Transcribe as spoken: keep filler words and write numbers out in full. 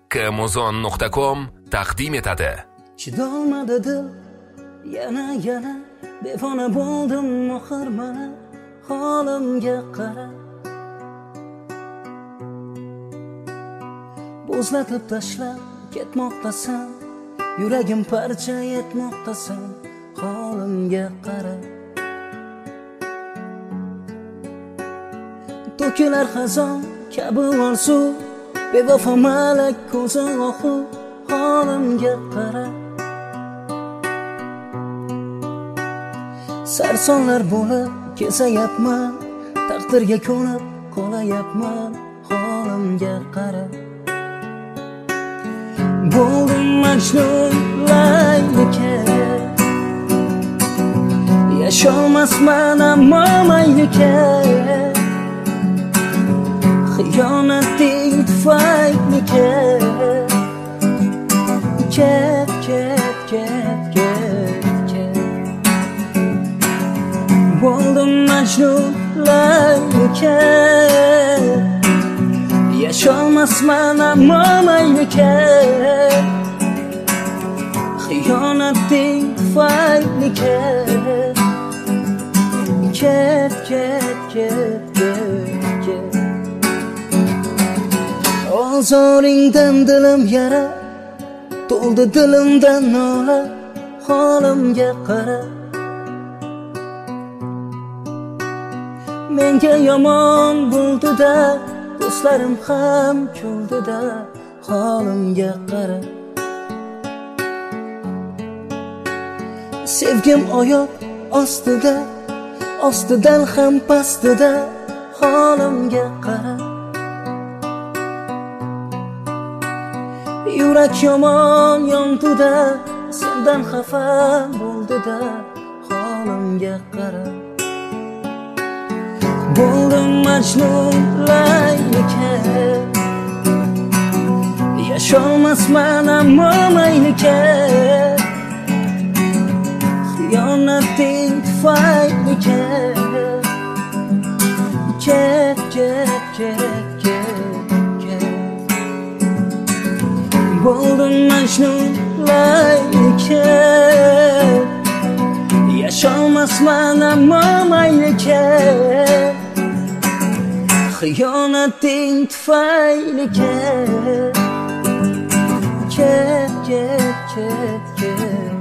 Kamuzon nuqta com taqdim etadi. Chidolmadi dil, yana yana devona bo'ldim oxir mana holimga qara. Bo'zlatib tashlab ketmoqdasan, yuragim parcha etmoqdasan, holimga qara. To'kilar xazon kabi orzu, bevafo malak ko'zi ohu, holimga qara. Sarsonlar bo'lib kezayapman, taqdirga ko'nib qolayapman, holimga qara. Bo'ldim majnun laylika, yasholmasman ammo maylika. Xiyonating tufayli ket, ket, ket, ket, ket, ket. Bo'ldim majnun laylika, yasholmasman ammo mayli ket. Xiyonating tufayli ket, ket, ket, ket, ket, ket. Ozoringdan dilim yara, to'ldi dilimdan nola, holimga qara. Menga yomon bo'ldi-da, do'stlarim ham kuldi-da, holimga qara. Sevgim oyoq ostida, ostidan ham pastida, holimga qara. Yurak yomon yondi-da, sendan xafa bo'ldi-da, holimga qara. Bo'ldim majnun laylika, yasholmasman ammo mayli ket. Xiyonating tufayli ket, ket, ket, ket, ket, ket. Bo'ldim majnun laylika, yasholmasman ammo mayli ket. Xiyonating tufayli ket, ket, ket, ket, ket.